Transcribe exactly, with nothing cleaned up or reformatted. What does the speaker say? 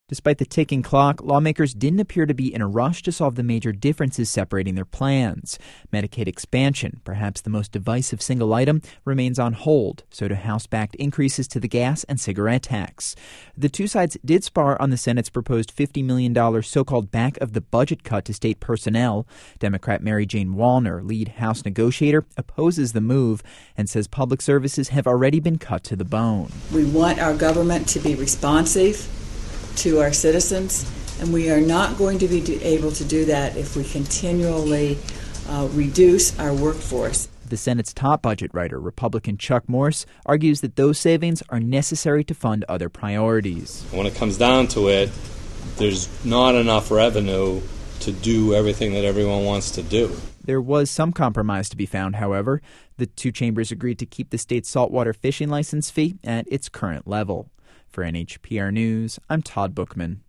Despite the ticking clock, lawmakers didn't appear to be in a rush to solve the major differences separating their plans. Medicaid expansion, perhaps the most divisive single item, remains on hold, so do House-backed increases to the gas and cigarette tax. The two sides did spar on the Senate's proposed fifty million dollars so-called back-of-the-budget cut to state personnel. Democrat Mary Jane Wallner, lead House negotiator, opposes the move and says public services have already been cut to the bone. We want our government to be responsive to our citizens, and we are not going to be do, able to do that if we continually uh, reduce our workforce. The Senate's top budget writer, Republican Chuck Morse, argues that those savings are necessary to fund other priorities. When it comes down to it, there's not enough revenue to do everything that everyone wants to do. There was some compromise to be found, however. The two chambers agreed to keep the state's saltwater fishing license fee at its current level. For N H P R News, I'm Todd Bookman.